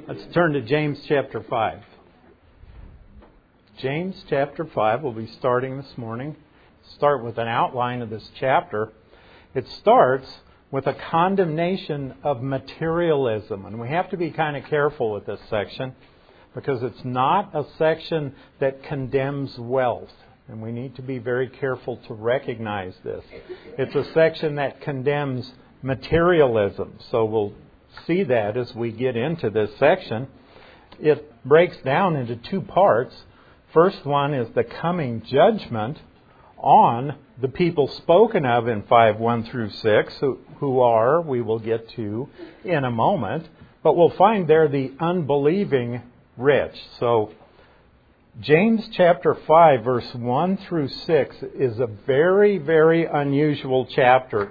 Let's turn to James chapter 5. James chapter 5, we'll be starting this morning. Start with an outline of this chapter. It starts with a condemnation of materialism. And we have to be kind of careful with this section because it's not a section that condemns wealth. And we need to be very careful to recognize this. It's a section that condemns materialism. So we'll see that as we get into this section. It breaks down into two parts. First one is the coming judgment on the people spoken of in 5:1 through 6, who are, we will get to in a moment. But we'll find there the unbelieving rich. So James chapter 5, verse 1 through 6 is a very, very unusual chapter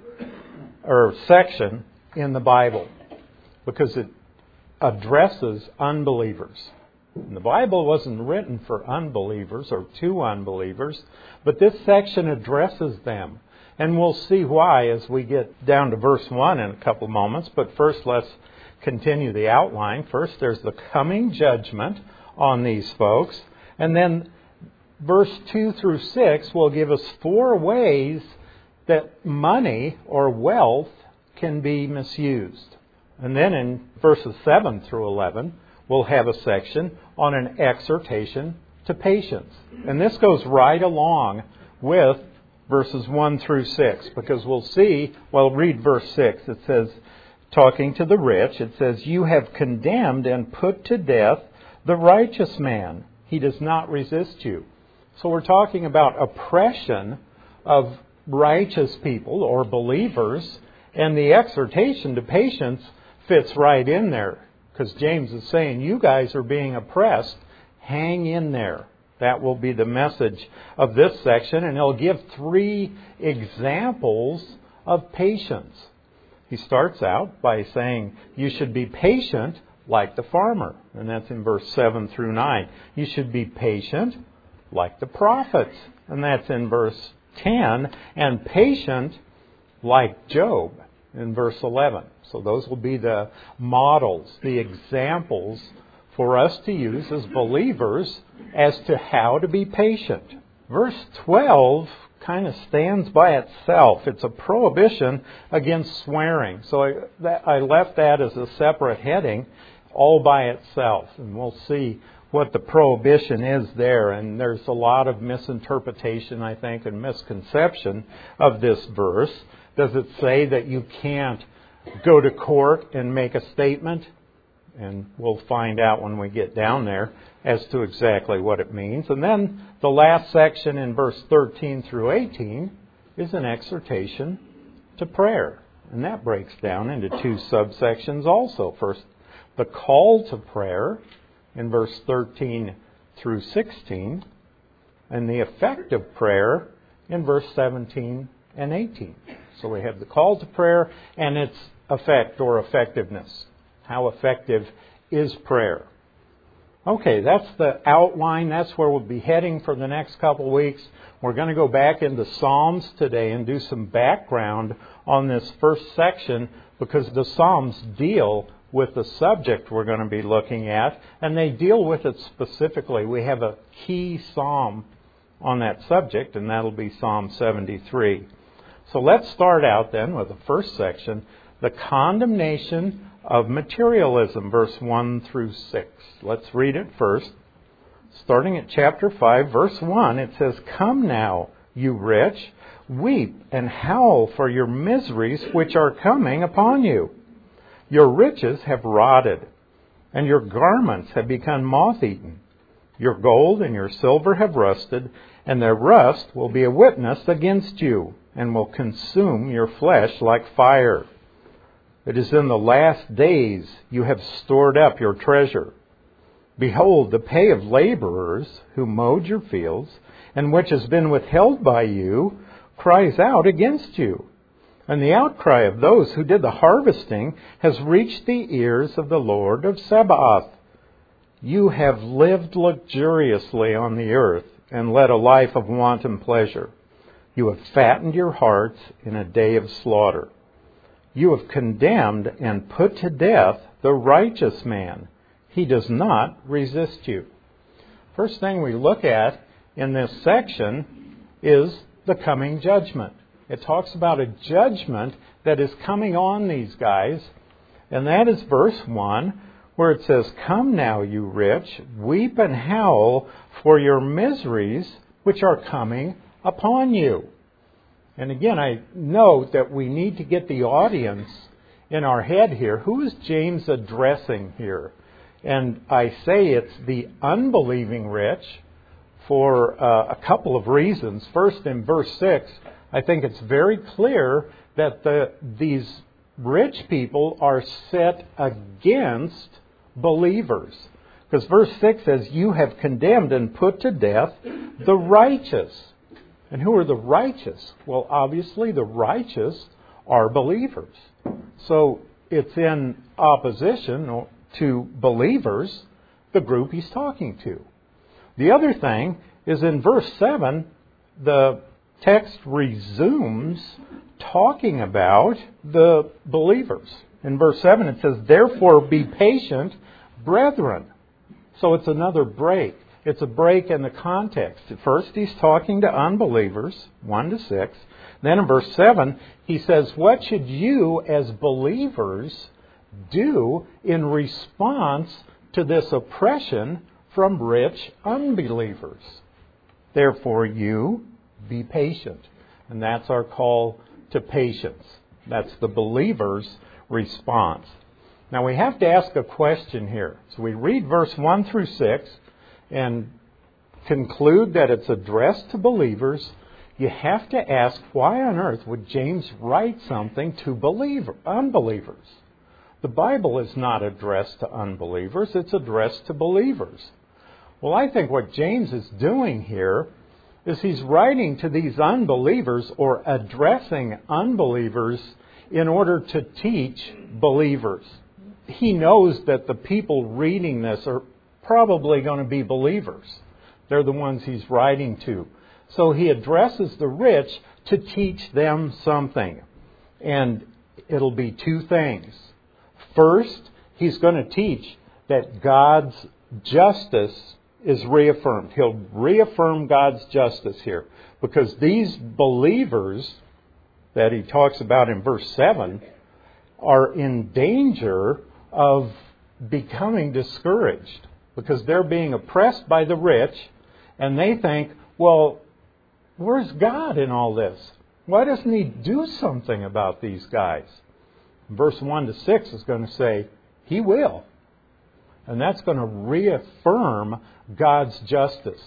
or section in the Bible because it addresses unbelievers. And the Bible wasn't written for unbelievers or to unbelievers, but this section addresses them. And we'll see why as we get down to verse 1 in a couple of moments. But first, let's continue the outline. First, there's the coming judgment on these folks. And then verse 2 through 6 will give us 4 ways that money or wealth can be misused. And then in verses 7 through 11, we'll have a section on an exhortation to patience. And this goes right along with verses 1 through 6, because we'll see, well, read verse 6. It says, talking to the rich, it says, "You have condemned and put to death the righteous man. He does not resist you." So we're talking about oppression of righteous people or believers, and the exhortation to patience fits right in there. Because James is saying, you guys are being oppressed. Hang in there. That will be the message of this section. And he'll give 3 examples of patience. He starts out by saying, you should be patient like the farmer. And that's in verse 7 through 9. You should be patient like the prophets. And that's in verse 10. And patient like Job in verse 11. So those will be the models, the examples for us to use as believers as to how to be patient. Verse 12 kind of stands by itself. It's a prohibition against swearing. So I left that as a separate heading all by itself. And we'll see what the prohibition is there. And there's a lot of misinterpretation, I think, and misconception of this verse. Does it say that you can't go to court and make a statement? And we'll find out when we get down there as to exactly what it means. And then the last section in verse 13 through 18 is an exhortation to prayer. And that breaks down into 2 subsections also. First, the call to prayer in verse 13 through 16, and the effect of prayer in verse 17 and 18. So we have the call to prayer and its effect or effectiveness. How effective is prayer? Okay, that's the outline. That's where we'll be heading for the next couple of weeks. We're going to go back into Psalms today and do some background on this first section because the Psalms deal with the subject we're going to be looking at, and they deal with it specifically. We have a key psalm on that subject, and that'll be Psalm 73. So let's start out then with the first section, the condemnation of materialism, verse 1 through 6. Let's read it first. Starting at chapter 5, verse 1, it says, "Come now, you rich, weep and howl for your miseries which are coming upon you. Your riches have rotted, and your garments have become moth-eaten. Your gold and your silver have rusted, and their rust will be a witness against you, and will consume your flesh like fire. It is in the last days you have stored up your treasure. Behold, the pay of laborers who mowed your fields, and which has been withheld by you, cries out against you. And the outcry of those who did the harvesting has reached the ears of the Lord of Sabaoth. You have lived luxuriously on the earth, and led a life of wanton pleasure. You have fattened your hearts in a day of slaughter. You have condemned and put to death the righteous man. He does not resist you. First thing we look at in this section is the coming judgment. It talks about a judgment that is coming on these guys, and that is verse 1, where it says, "Come now, you rich, weep and howl for your miseries which are coming upon you." And again, I note that we need to get the audience in our head here. Who is James addressing here? And I say it's the unbelieving rich for a couple of reasons. First, in verse 6, I think it's very clear that these rich people are set against believers. Because verse 6 says, "You have condemned and put to death the righteous." And who are the righteous? Well, obviously the righteous are believers. So it's in opposition to believers, the group he's talking to. The other thing is in verse 7, the text resumes talking about the believers. In verse 7 it says, "Therefore be patient, brethren." So it's another break. It's a break in the context. At first he's talking to unbelievers, 1 to 6. Then in verse 7 he says, "What should you as believers do in response to this oppression from rich unbelievers? Therefore you be patient." And that's our call to patience. That's the believer's response. Now we have to ask a question here. So we read verse 1 through 6 and conclude that it's addressed to believers. You have to ask, why on earth would James write something to unbelievers? The Bible is not addressed to unbelievers, it's addressed to believers. Well, I think what James is doing here is he's writing to these unbelievers or addressing unbelievers in order to teach believers. He knows that the people reading this are probably going to be believers. They're the ones he's writing to. So he addresses the rich to teach them something. And it'll be two things. First, he's going to teach that God's justice is reaffirmed. He'll reaffirm God's justice here. Because these believers that he talks about in verse 7 are in danger of becoming discouraged. Because they're being oppressed by the rich, and they think, well, where's God in all this? Why doesn't He do something about these guys? Verse 1 to 6 is going to say, He will. And that's going to reaffirm God's justice.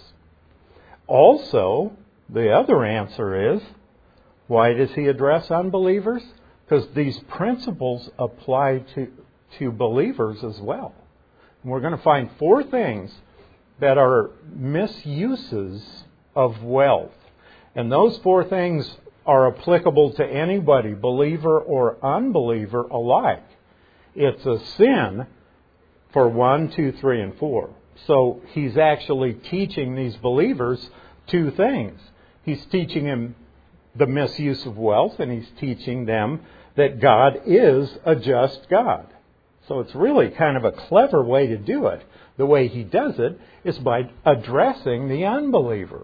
Also, the other answer is, why does He address unbelievers? Because these principles apply to believers as well. And we're going to find four things that are misuses of wealth. And those four things are applicable to anybody, believer or unbeliever alike. It's a sin for 1, 2, 3, and 4. So he's actually teaching these believers two things. He's teaching them the misuse of wealth, and he's teaching them that God is a just God. So it's really kind of a clever way to do it. The way he does it is by addressing the unbeliever.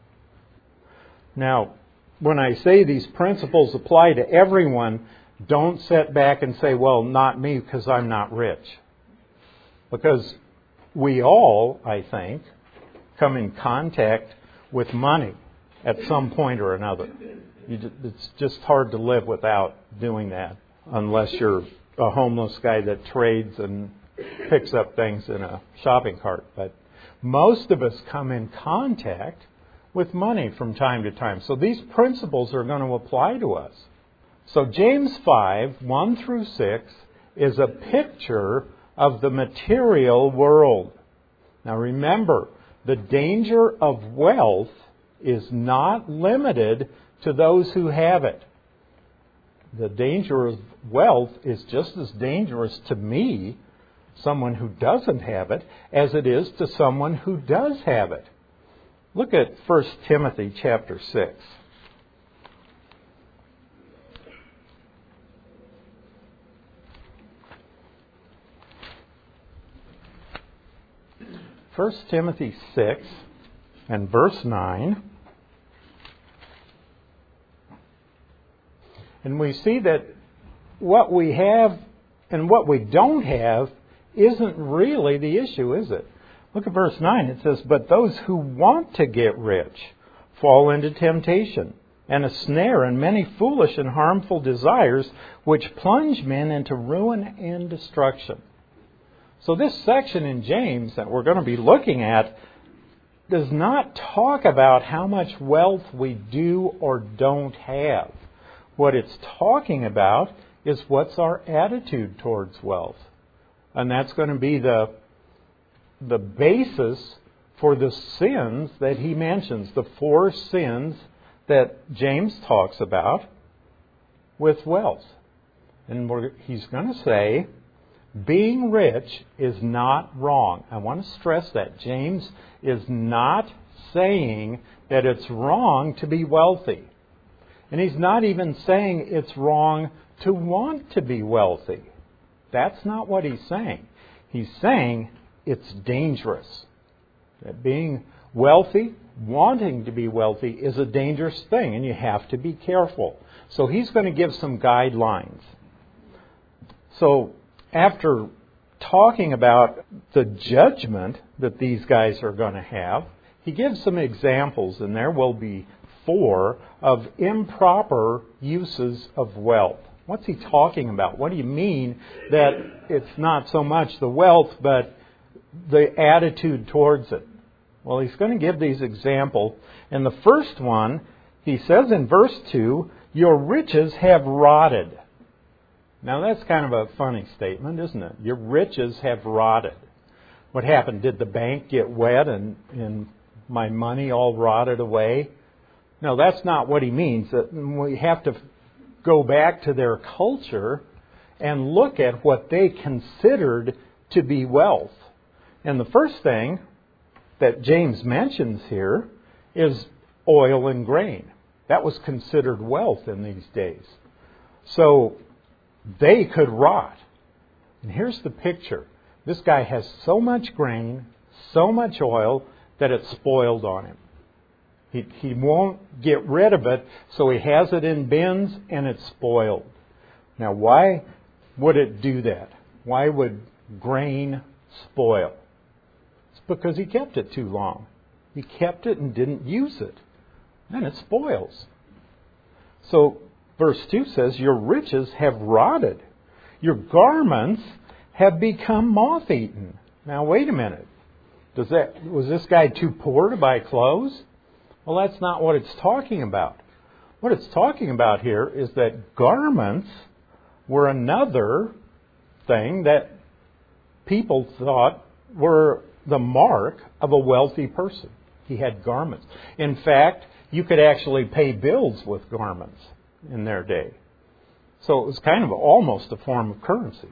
Now, when I say these principles apply to everyone, don't sit back and say, well, not me because I'm not rich. Because we all, I think, come in contact with money at some point or another. It's just hard to live without doing that, unless you're a homeless guy that trades and picks up things in a shopping cart. But most of us come in contact with money from time to time. So these principles are going to apply to us. So James 5, 1 through 6 is a picture of the material world. Now remember, the danger of wealth is not limited to those who have it. The danger of wealth is just as dangerous to me, someone who doesn't have it, as it is to someone who does have it. Look at 1 Timothy chapter 6. 1 Timothy 6 and verse 9. And we see that what we have and what we don't have isn't really the issue, is it? Look at verse 9. It says, "But those who want to get rich fall into temptation and a snare and many foolish and harmful desires which plunge men into ruin and destruction." So this section in James that we're going to be looking at does not talk about how much wealth we do or don't have. What it's talking about is what's our attitude towards wealth. And that's going to be the basis for the sins that he mentions, the 4 sins that James talks about with wealth. And he's going to say, being rich is not wrong. I want to stress that. James is not saying that it's wrong to be wealthy. And he's not even saying it's wrong to want to be wealthy. That's not what he's saying. He's saying it's dangerous. That being wealthy, wanting to be wealthy, is a dangerous thing, and you have to be careful. So he's going to give some guidelines. So after talking about the judgment that these guys are going to have, he gives some examples, and there will be 4 of improper uses of wealth. What's he talking about? What do you mean that it's not so much the wealth, but the attitude towards it? Well, he's going to give these examples. And the first one, he says in verse 2, "Your riches have rotted." Now that's kind of a funny statement, isn't it? Your riches have rotted. What happened? Did the bank get wet and my money all rotted away? No, that's not what he means. We have to go back to their culture and look at what they considered to be wealth. And the first thing that James mentions here is oil and grain. That was considered wealth in these days. So they could rot. And here's the picture. This guy has so much grain, so much oil, that it's spoiled on him. He won't get rid of it, so he has it in bins and it's spoiled. Now, why would it do that? Why would grain spoil? It's because he kept it too long. He kept it and didn't use it. Then it spoils. So, verse 2 says, "Your riches have rotted. Your garments have become moth-eaten." Now, wait a minute. Was this guy too poor to buy clothes? Well, that's not what it's talking about. What it's talking about here is that garments were another thing that people thought were the mark of a wealthy person. He had garments. In fact, you could actually pay bills with garments in their day. So it was kind of almost a form of currency.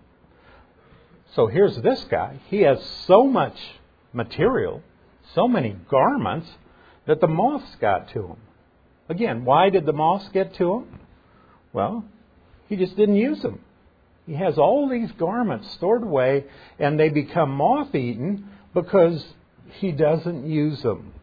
So here's this guy. He has so much material, so many garments, that the moths got to him. Again, why did the moths get to him? Well, he just didn't use them. He has all these garments stored away, and they become moth-eaten because he doesn't use them.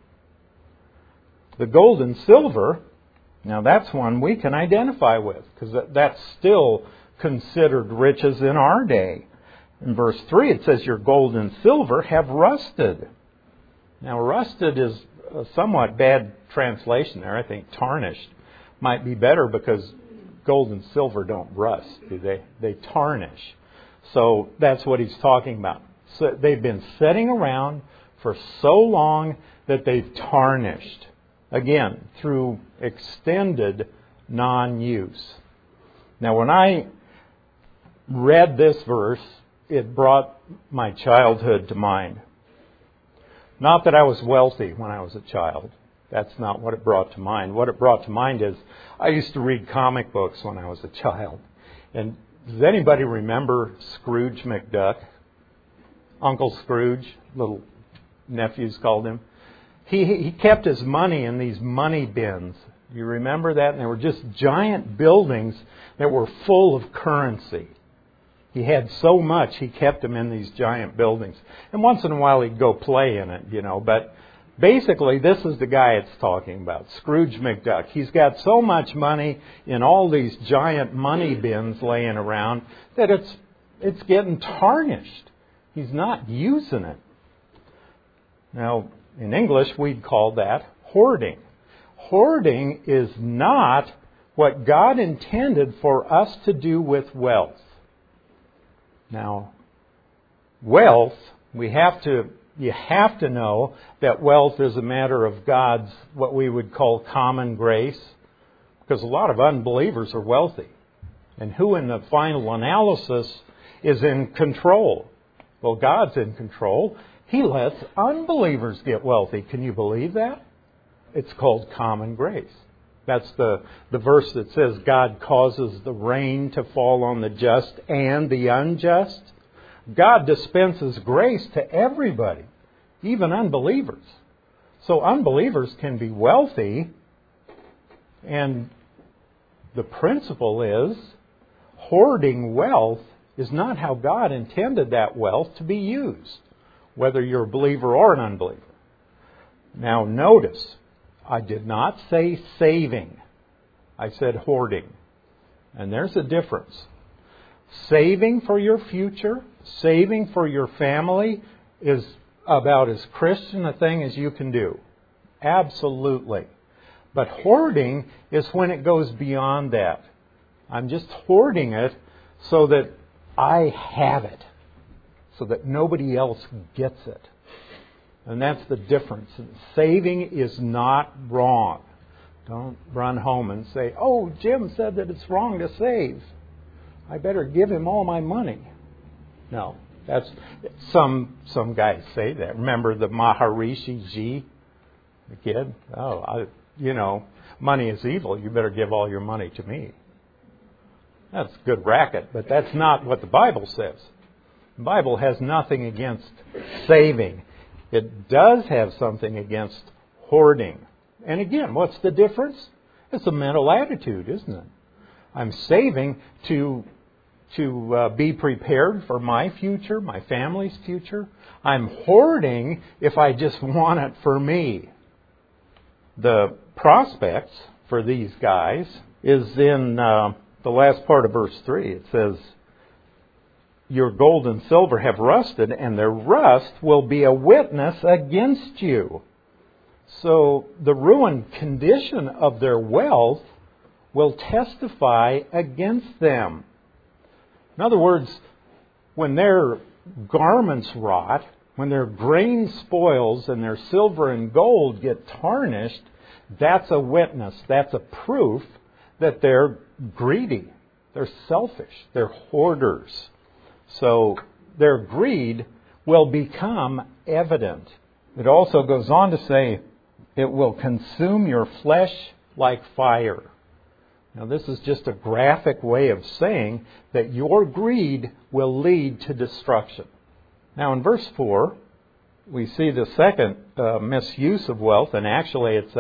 The gold and silver, now that's one we can identify with, because that's still considered riches in our day. In verse 3 it says, "Your gold and silver have rusted." Now rusted is a somewhat bad translation there. I think tarnished might be better, because gold and silver don't rust, do they? They tarnish. So that's what he's talking about. So they've been sitting around for so long that they've tarnished. Again, through extended non-use. Now when I read this verse, it brought my childhood to mind. Not that I was wealthy when I was a child. That's not what it brought to mind. What it brought to mind is I used to read comic books when I was a child. And does anybody remember Scrooge McDuck? Uncle Scrooge, little nephews called him. He kept his money in these money bins. You remember that? And they were just giant buildings that were full of currency. He had so much, he kept them in these giant buildings. And once in a while he'd go play in it, but basically this is the guy it's talking about, Scrooge McDuck. He's got so much money in all these giant money bins laying around that it's getting tarnished. He's not using it. Now, in English, we'd call that hoarding. Hoarding is not what God intended for us to do with wealth. Now, wealth, you have to know that wealth is a matter of God's, what we would call common grace, because a lot of unbelievers are wealthy. And who in the final analysis is in control? Well, God's in control. He lets unbelievers get wealthy. Can you believe that? It's called common grace. That's the verse that says God causes the rain to fall on the just and the unjust. God dispenses grace to everybody, even unbelievers. So unbelievers can be wealthy, and the principle is hoarding wealth is not how God intended that wealth to be used, whether you're a believer or an unbeliever. Now notice, I did not say saving. I said hoarding. And there's a difference. Saving for your future, saving for your family is about as Christian a thing as you can do. Absolutely. But hoarding is when it goes beyond that. I'm just hoarding it so that I have it, so that nobody else gets it. And that's the difference. Saving is not wrong. Don't run home and say, oh, Jim said that it's wrong to save. I better give him all my money. No, that's some guys say that. Remember the Maharishi Ji, the kid? Money is evil. You better give all your money to me. That's good racket, but that's not what the Bible says. The Bible has nothing against saving. It does have something against hoarding. And again, what's the difference? It's a mental attitude, isn't it? I'm saving to be prepared for my future, my family's future. I'm hoarding if I just want it for me. The prospects for these guys is in the last part of verse 3. It says, your gold and silver have rusted, and their rust will be a witness against you. So the ruined condition of their wealth will testify against them. In other words, when their garments rot, when their grain spoils and their silver and gold get tarnished, that's a witness, that's a proof that they're greedy, they're selfish, they're hoarders. So their greed will become evident. It also goes on to say, it will consume your flesh like fire. Now this is just a graphic way of saying that your greed will lead to destruction. Now in verse 4, we see the second misuse of wealth, and actually it's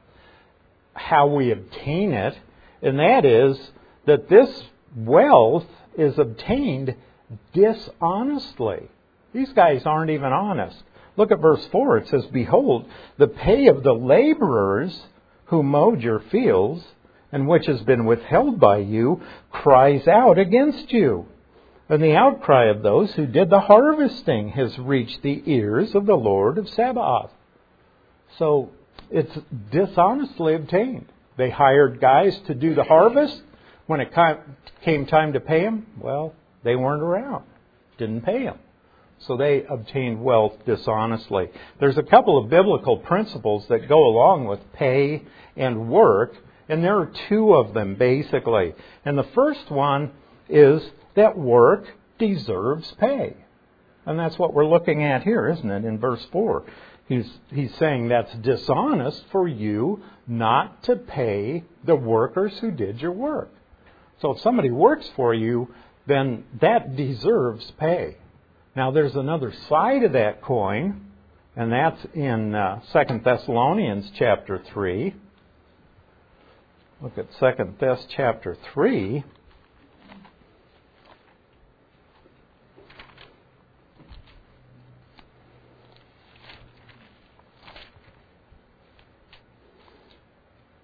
how we obtain it, and that is that this wealth is obtained dishonestly. These guys aren't even honest. Look at verse 4. It says, behold, the pay of the laborers who mowed your fields, and which has been withheld by you, cries out against you. And the outcry of those who did the harvesting has reached the ears of the Lord of Sabaoth. So it's dishonestly obtained. They hired guys to do the harvest. When it came time to pay them, well, they weren't around. Didn't pay them. So they obtained wealth dishonestly. There's a couple of biblical principles that go along with pay and work, and there are two of them basically. And the first one is that work deserves pay. And that's what we're looking at here, isn't it, in verse 4. He's saying that's dishonest for you not to pay the workers who did your work. So if somebody works for you, then that deserves pay. Now there's another side of that coin, and that's in 2 Thessalonians chapter 3. Look at 2 Thess chapter 3.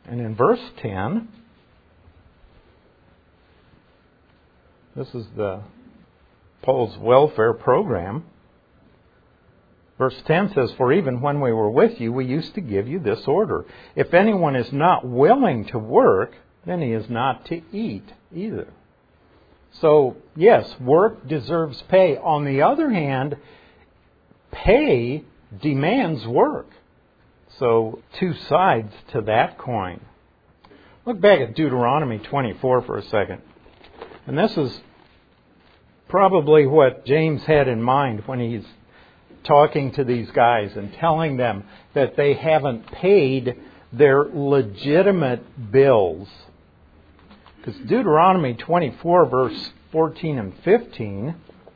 And in verse 10, this is the Poles Welfare Program. Verse 10 says, "For even when we were with you, we used to give you this order. If anyone is not willing to work, then he is not to eat either." So, yes, work deserves pay. On the other hand, pay demands work. So, two sides to that coin. Look back at Deuteronomy 24 for a second. And this is probably what James had in mind when he's talking to these guys and telling them that they haven't paid their legitimate bills. Because Deuteronomy 24, verse 14 and 15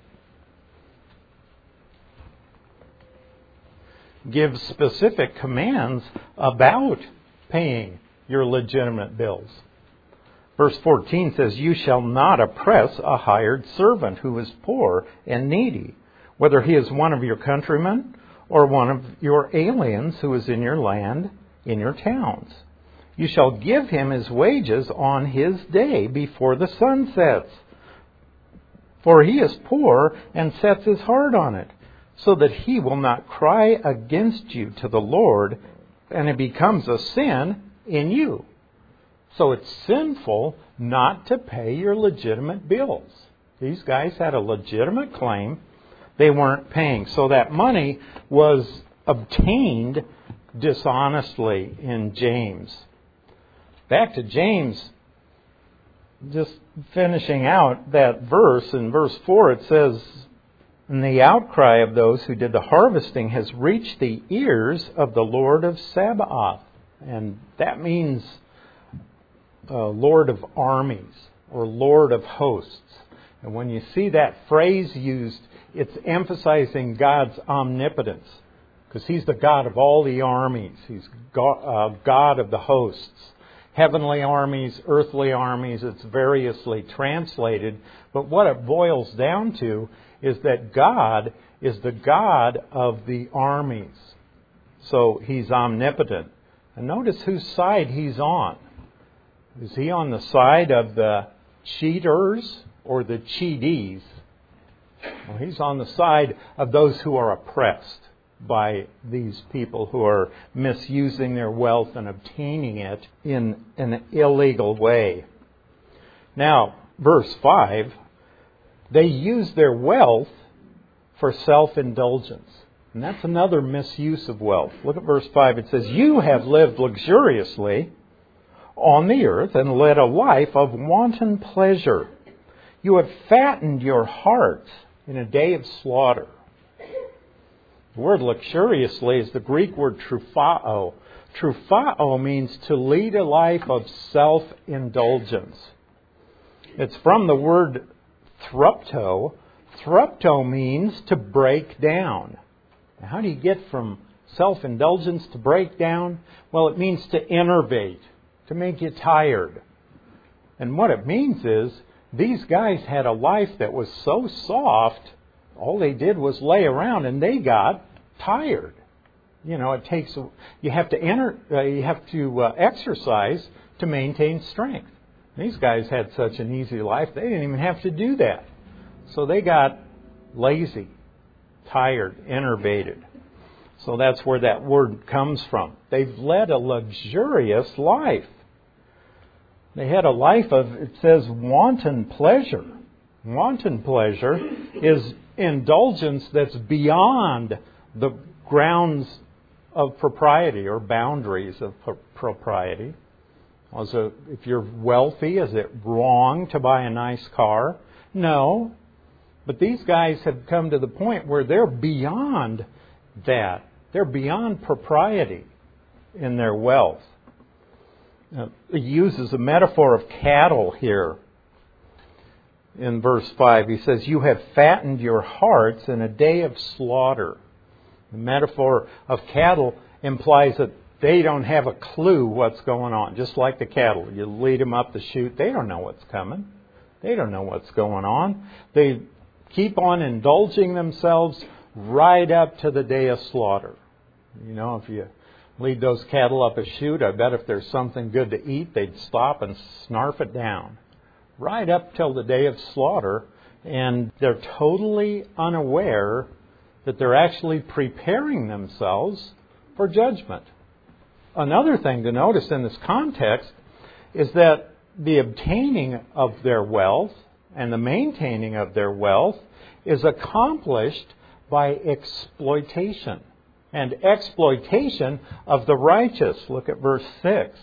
gives specific commands about paying your legitimate bills. Verse 14 says, "You shall not oppress a hired servant who is poor and needy, whether he is one of your countrymen or one of your aliens who is in your land, in your towns. You shall give him his wages on his day before the sun sets. For he is poor and sets his heart on it, so that he will not cry against you to the Lord, and it becomes a sin in you." So it's sinful not to pay your legitimate bills. These guys had a legitimate claim. They weren't paying. So that money was obtained dishonestly in James. Back to James, just finishing out that verse, in verse 4 it says, "And the outcry of those who did the harvesting has reached the ears of the Lord of Sabaoth." And that means Lord of armies or Lord of hosts. And when you see that phrase used, it's emphasizing God's omnipotence, because He's the God of all the armies. He's God of the hosts. Heavenly armies, earthly armies, it's variously translated. But what it boils down to is that God is the God of the armies. So He's omnipotent. And notice whose side He's on. Is He on the side of the cheaters or the cheatees? Well, He's on the side of those who are oppressed by these people who are misusing their wealth and obtaining it in an illegal way. Now, verse 5, they use their wealth for self-indulgence. And that's another misuse of wealth. Look at verse 5. It says, "You have lived luxuriously on the earth and led a life of wanton pleasure. You have fattened your hearts in a day of slaughter." The word luxuriously is the Greek word trufao. Trufao means to lead a life of self-indulgence. It's from the word thrupto. Thrupto means to break down. Now, how do you get from self-indulgence to break down? Well, it means to enervate, to make you tired. And what it means is these guys had a life that was so soft, all they did was lay around and they got tired. You know, you have to exercise to maintain strength. These guys had such an easy life, they didn't even have to do that. So they got lazy, tired, enervated. So that's where that word comes from. They've led a luxurious life. They had a life of, it says, wanton pleasure. Wanton pleasure is indulgence that's beyond the grounds of propriety or boundaries of propriety. Also, if you're wealthy, is it wrong to buy a nice car? No. But these guys have come to the point where they're beyond that. They're beyond propriety in their wealth. He uses a metaphor of cattle here. In verse 5, he says, "You have fattened your hearts in a day of slaughter." The metaphor of cattle implies that they don't have a clue what's going on. Just like the cattle. You lead them up the chute, they don't know what's coming. They don't know what's going on. They keep on indulging themselves right up to the day of slaughter. You know, if you lead those cattle up a chute. I bet if there's something good to eat, they'd stop and snarf it down. Right up till the day of slaughter, and they're totally unaware that they're actually preparing themselves for judgment. Another thing to notice in this context is that the obtaining of their wealth and the maintaining of their wealth is accomplished by exploitation. And exploitation of the righteous. Look at verse 6.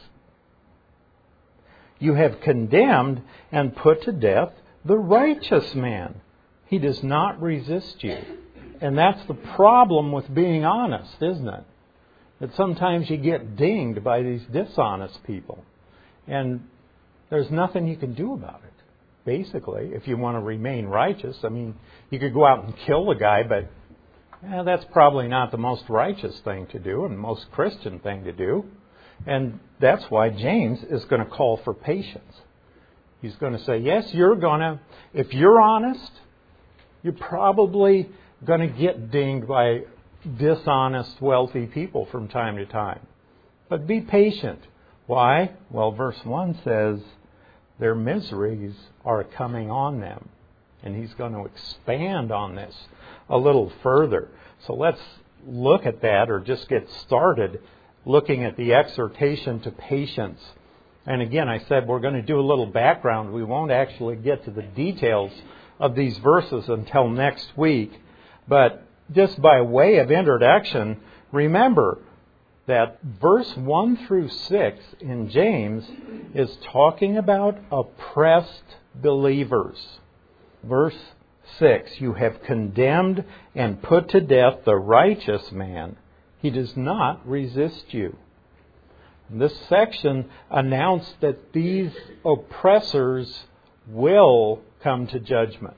You have condemned and put to death the righteous man. He does not resist you. And that's the problem with being honest, isn't it? That sometimes you get dinged by these dishonest people. And there's nothing you can do about it. Basically, if you want to remain righteous, I mean, you could go out and kill the guy, but that's probably not the most righteous thing to do and the most Christian thing to do. And that's why James is going to call for patience. He's going to say, yes, if you're honest, you're probably going to get dinged by dishonest, wealthy people from time to time. But be patient. Why? Well, verse 1 says, their miseries are coming on them. And he's going to expand on this a little further. So let's look at that, or just get started looking at the exhortation to patience. And again, I said we're going to do a little background. We won't actually get to the details of these verses until next week. But just by way of introduction, remember that verse 1 through 6 in James is talking about oppressed believers. Verse 6, you have condemned and put to death the righteous man. He does not resist you. This section announced that these oppressors will come to judgment.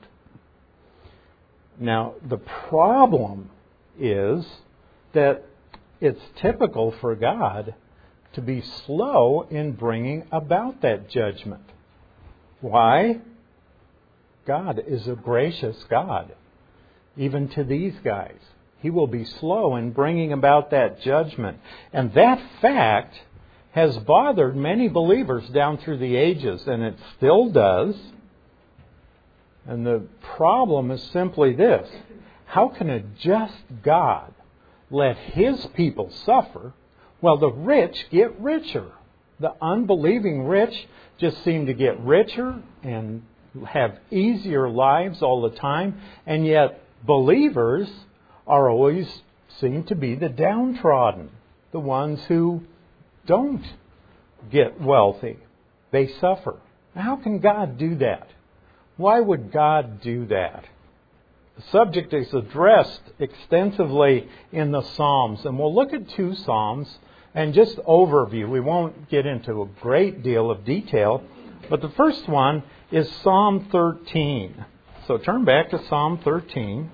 Now, the problem is that it's typical for God to be slow in bringing about that judgment. Why? God is a gracious God, even to these guys. He will be slow in bringing about that judgment. And that fact has bothered many believers down through the ages, and it still does. And the problem is simply this: how can a just God let His people suffer while the rich get richer? The unbelieving rich just seem to get richer and have easier lives all the time, and yet believers are always seen to be the downtrodden, the ones who don't get wealthy. They suffer. How can God do that? Why would God do that? The subject is addressed extensively in the Psalms, and we'll look at 2 Psalms and just overview. We won't get into a great deal of detail, but the first one is Psalm 13. So turn back to Psalm 13.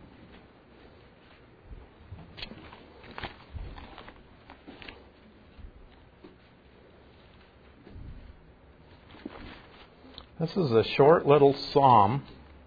This is a short little psalm.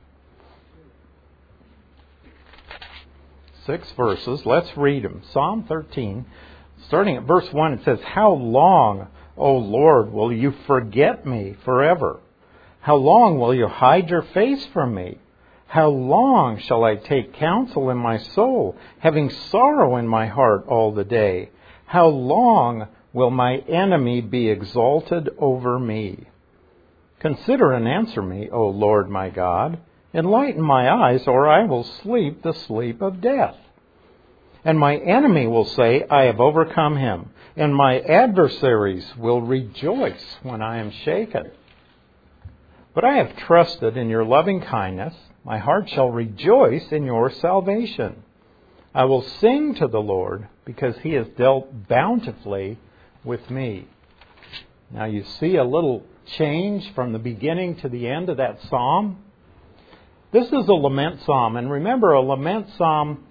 6 verses. Let's read them. Psalm 13, starting at verse 1, it says, How long, O Lord, will you forget me forever? How long will you hide your face from me? How long shall I take counsel in my soul, having sorrow in my heart all the day? How long will my enemy be exalted over me? Consider and answer me, O Lord my God. Enlighten my eyes, or I will sleep the sleep of death. And my enemy will say, I have overcome him, and my adversaries will rejoice when I am shaken. But I have trusted in your loving kindness. My heart shall rejoice in your salvation. I will sing to the Lord, because he has dealt bountifully with me. Now you see a little change from the beginning to the end of that psalm. This is a lament psalm. And remember, a lament psalm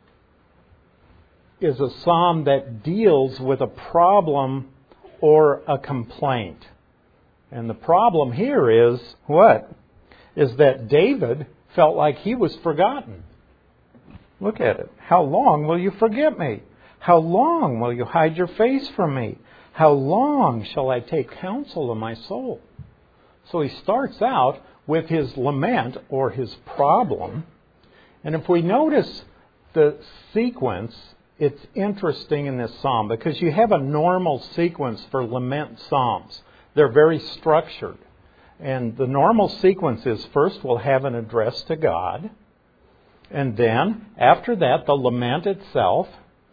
is a psalm that deals with a problem or a complaint. And the problem here is what? Is that David felt like he was forgotten. Look at it. How long will you forget me? How long will you hide your face from me? How long shall I take counsel of my soul? So he starts out with his lament or his problem. And if we notice the sequence, it's interesting in this psalm because you have a normal sequence for lament psalms. They're very structured. And the normal sequence is first we'll have an address to God. And then after that, the lament itself.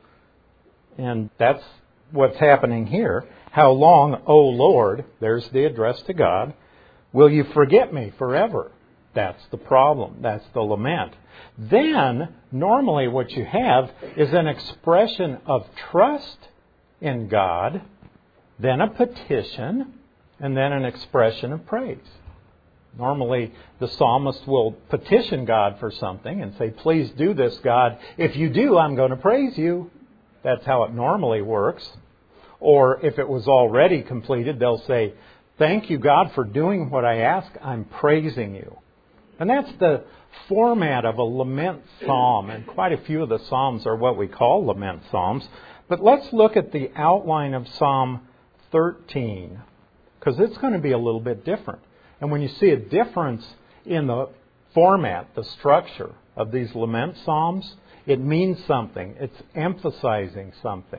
And that's what's happening here. How long, O Lord, there's the address to God, will you forget me forever? That's the problem. That's the lament. Then, normally what you have is an expression of trust in God, then a petition, and then an expression of praise. Normally, the psalmist will petition God for something and say, please do this, God. If you do, I'm going to praise you. That's how it normally works. Or if it was already completed, they'll say, thank you, God, for doing what I ask. I'm praising you. And that's the format of a lament psalm. And quite a few of the psalms are what we call lament psalms. But let's look at the outline of Psalm 13, because it's going to be a little bit different. And when you see a difference in the format, the structure of these lament psalms, it means something. It's emphasizing something.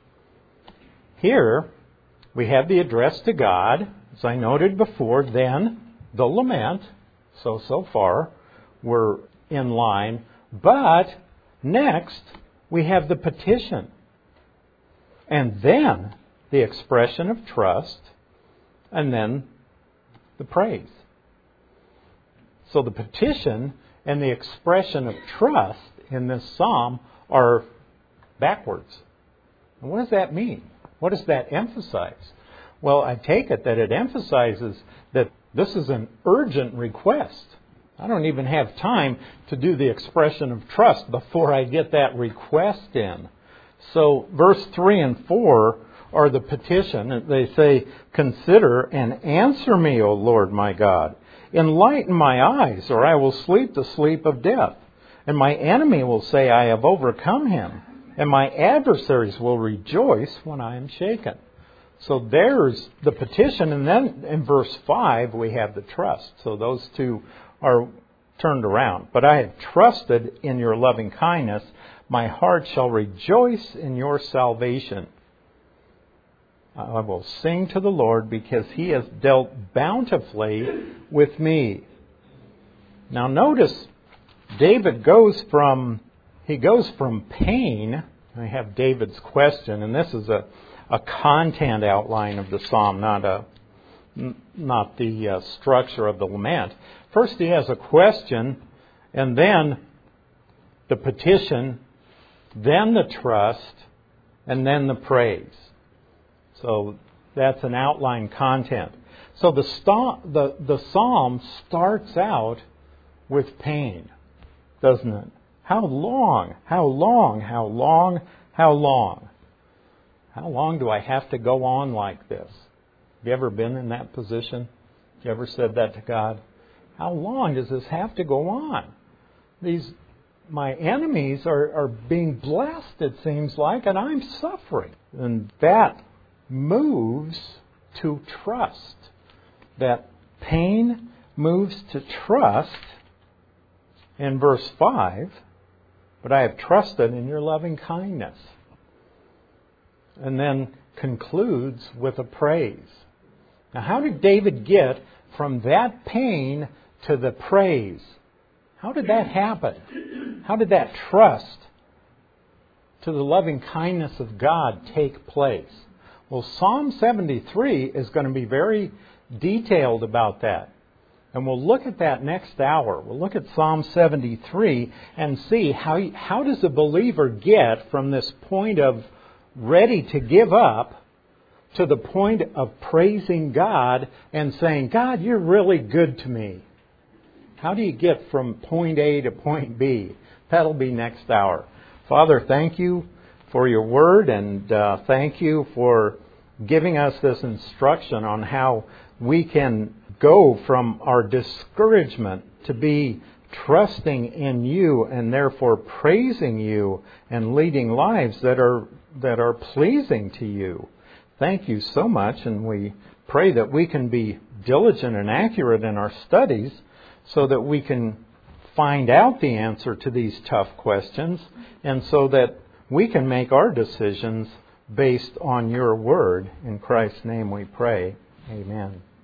Here, we have the address to God, as I noted before, then the lament. So far, we're in line. But next, we have the petition. And then the expression of trust. And then the praise. So the petition and the expression of trust in this psalm are backwards. And what does that mean? What does that emphasize? Well, I take it that it emphasizes that this is an urgent request. I don't even have time to do the expression of trust before I get that request in. So verse 3 and 4 are the petition. They say, consider and answer me, O Lord my God. Enlighten my eyes, or I will sleep the sleep of death. And my enemy will say, I have overcome him. And my adversaries will rejoice when I am shaken. So there's the petition. And then in verse 5, we have the trust. So those two are turned around. But I have trusted in your loving kindness. My heart shall rejoice in your salvation. I will sing to the Lord because he has dealt bountifully with me. Now notice, David goes from pain. I have David's question, and this is a content outline of the psalm, not the structure of the lament. First he has a question, and then the petition, then the trust, and then the praise. So that's an outline content. So the psalm starts out with pain, doesn't it? How long? How long? How long? How long? How long do I have to go on like this? Have you ever been in that position? Have you ever said that to God? How long does this have to go on? My enemies are being blessed, it seems like, and I'm suffering. And that moves to trust. That pain moves to trust in verse 5. But I have trusted in your loving kindness. And then concludes with a praise. Now, how did David get from that pain to the praise? How did that happen? How did that trust to the loving kindness of God take place? Well, Psalm 73 is going to be very detailed about that. And we'll look at that next hour. We'll look at Psalm 73 and see how does a believer get from this point of ready to give up to the point of praising God and saying, God, you're really good to me. How do you get from point A to point B? That'll be next hour. Father, thank you for your word, and thank you for giving us this instruction on how we can go from our discouragement to be trusting in you and therefore praising you and leading lives that are pleasing to you. Thank you so much, and we pray that we can be diligent and accurate in our studies so that we can find out the answer to these tough questions, and so that we can make our decisions based on your word. In Christ's name we pray. Amen.